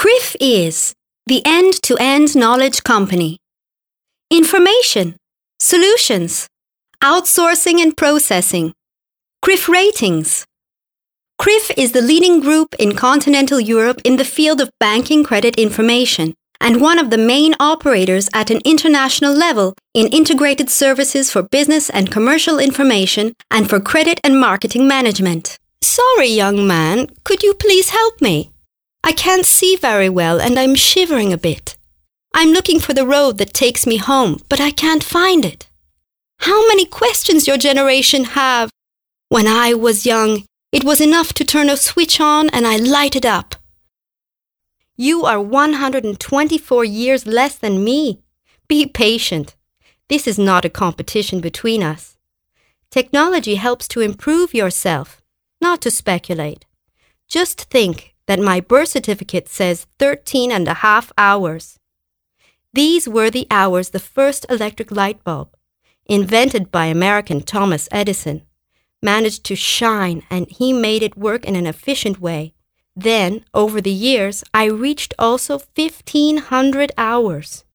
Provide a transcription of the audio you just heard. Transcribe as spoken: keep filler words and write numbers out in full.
C R I F is the end-to-end knowledge company. Information, solutions, outsourcing and processing. C R I F ratings. C R I F is the leading group in continental Europe in the field of banking credit information and one of the main operators at an international level in integrated services for business and commercial information and for credit and marketing management. Sorry, young man, could you please help me? I can't see very well and I'm shivering a bit. I'm looking for the road that takes me home, but I can't find it. How many questions your generation have? When I was young, it was enough to turn a switch on and I lighted up. You are one hundred twenty-four years less than me. Be patient. This is not a competition between us. Technology helps to improve yourself, not to speculate. Just think that my birth certificate says thirteen and a half hours. These were the hours the first electric light bulb, invented by American Thomas Edison, managed to shine, and he made it work in an efficient way. Then, over the years, I reached also fifteen hundred hours.